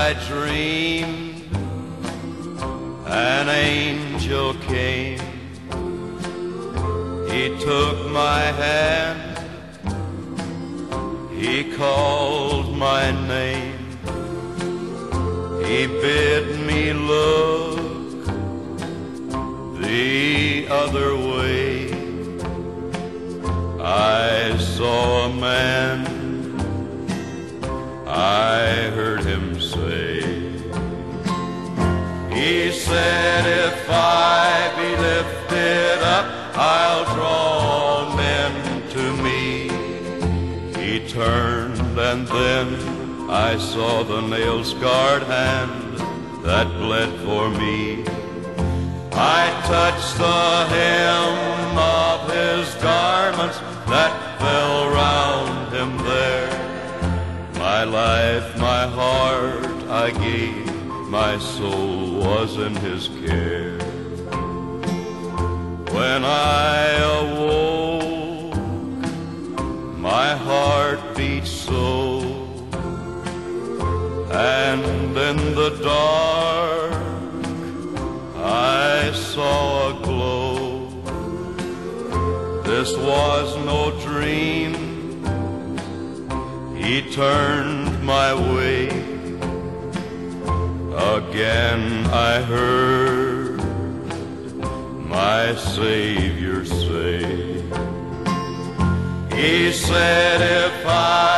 I dreamed, an angel came. He took my hand, he called my name. He bid me look the other way. I saw a man, I heard him say. He said, if I be lifted up, I'll draw all men to me. He turned and then I saw the nail-scarred hand that bled for me. I touched the hem of his garments that fell round him there. My life, my heart I gave, my soul was in his care. When I awoke, my heart beat so, and in the dark I saw a glow. This was no dream, he turned my way. Again I heard my Savior say, he said, if I